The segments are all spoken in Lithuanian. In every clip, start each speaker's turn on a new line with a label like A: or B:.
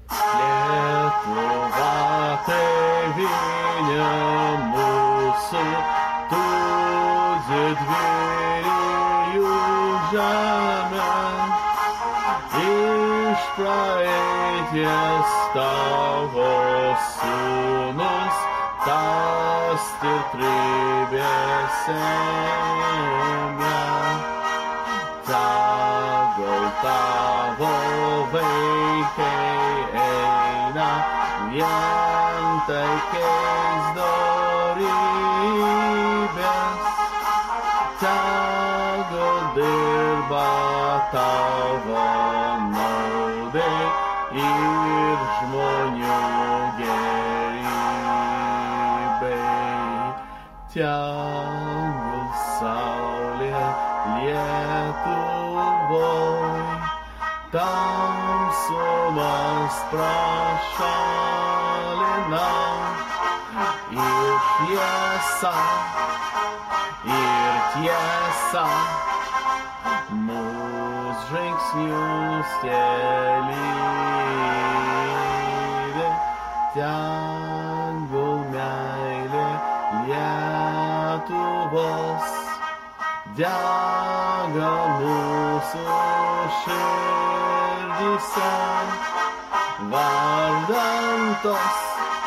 A: Lietuva tėvynė mūsų, tu didvyrių žemė, iš praeities tavo sūnus, tas stiprybės ėmė. Tegul tavo vaikai eina vien taikiais dorybės, tegul dirba tavo naudai ir žmonių gerybei. Tegul saulė Lietuvoj tamsumas prašalina, ir tiesa mūs žingsnius lydi. Tegul meilė Lietuvos dega mūsų širdyse, vardan tos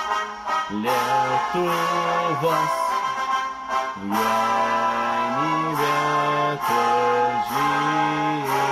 A: Lietuvos vienybė težydi.